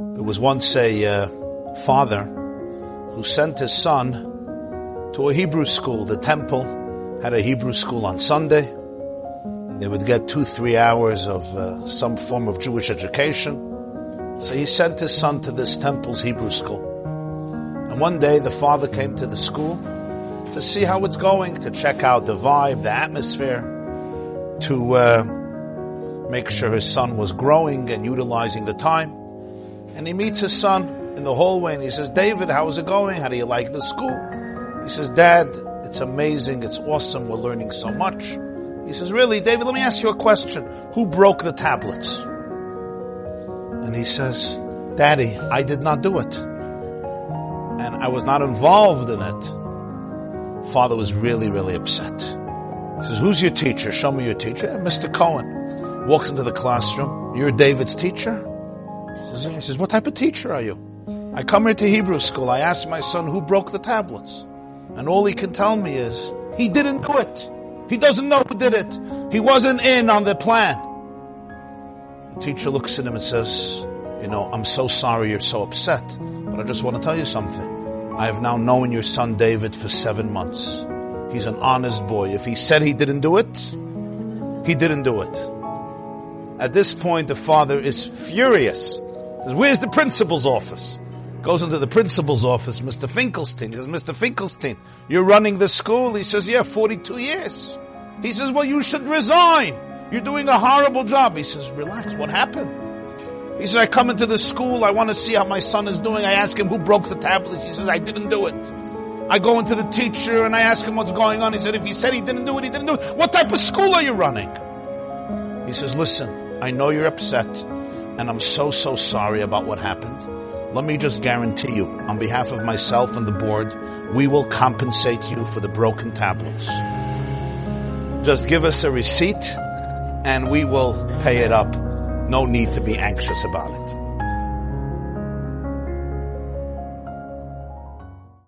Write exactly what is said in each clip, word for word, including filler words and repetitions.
There was once a uh, father who sent his son to a Hebrew school. The temple had a Hebrew school on Sunday. And they would get two, three hours of uh, some form of Jewish education. So he sent his son to this temple's Hebrew school. And one day the father came to the school to see how it's going, to check out the vibe, the atmosphere, to uh, make sure his son was growing and utilizing the time. And he meets his son in the hallway and he says, "David, how is it going? How do you like the school?" He says, "Dad, it's amazing. It's awesome. We're learning so much." He says, "Really, David, let me ask you a question. Who broke the tablets?" And he says, "Daddy, I did not do it. And I was not involved in it." Father was really, really upset. He says, "Who's your teacher? Show me your teacher." Mister Cohen walks into the classroom. "You're David's teacher?" He says, "What type of teacher are you?" "I come here to Hebrew school. I asked my son who broke the tablets. And all he can tell me is, he didn't do it. He doesn't know who did it. He wasn't in on the plan." The teacher looks at him and says, "You know, I'm so sorry you're so upset, but I just want to tell you something. I have now known your son David for seven months. He's an honest boy. If he said he didn't do it, he didn't do it." At this point, the father is furious. He says, "Where's the principal's office?" Goes into the principal's office, Mister Finkelstein. He says, "Mister Finkelstein, you're running the school?" He says, "Yeah, forty-two years. He says, "Well, you should resign. You're doing a horrible job." He says, "Relax, what happened?" He says, "I come into the school, I want to see how my son is doing. I ask him who broke the tablets. He says, I didn't do it. I go into the teacher and I ask him what's going on. He said, if he said he didn't do it, he didn't do it. What type of school are you running?" He says, "Listen, I know you're upset and I'm so, so sorry about what happened. Let me just guarantee you, on behalf of myself and the board, we will compensate you for the broken tablets. Just give us a receipt and we will pay it up. No need to be anxious about it."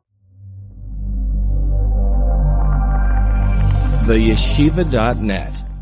the yeshiva dot net